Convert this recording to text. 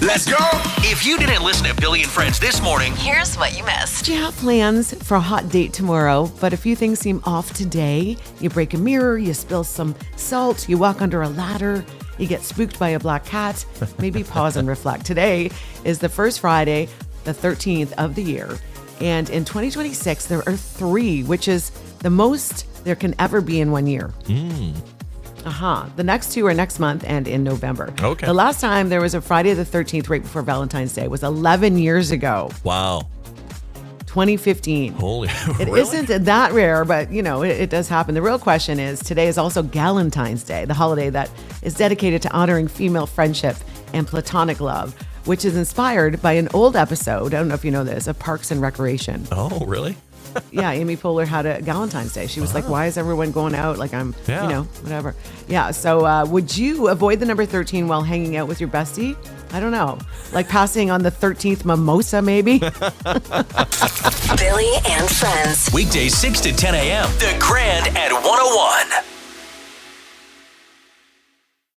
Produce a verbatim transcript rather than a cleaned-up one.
Let's go. If you didn't listen to Billy and Friends this morning, here's what you missed. Do you have plans for a hot date tomorrow, but a few things seem off today? You break a mirror, you spill some salt, you walk under a ladder, you get spooked by a black cat. Maybe pause and reflect. Today is the first Friday, the thirteenth of the year. And in twenty twenty-six, there are three, which is the most there can ever be in one year. Mm. Uh-huh. The next two are next month and in November. Okay. The last time there was a Friday the thirteenth right before Valentine's Day was eleven years ago, Wow. twenty fifteen. Holy. It really? isn't that rare, but you know, it, it does happen. The real question is, today is also Galentine's Day, the holiday that is dedicated to honoring female friendship and platonic love, which is inspired by an old episode, I don't know if you know this, of Parks and Recreation. Oh, really? Yeah, Amy Poehler had a Galentine's Day. She was like, why is everyone going out? Like, I'm, Yeah. you know, whatever. Yeah, so uh, would you avoid the number thirteen while hanging out with your bestie? I don't know. Like passing on the thirteenth mimosa, maybe? Billy and Friends. weekdays six to ten a.m. The Grand at one oh one.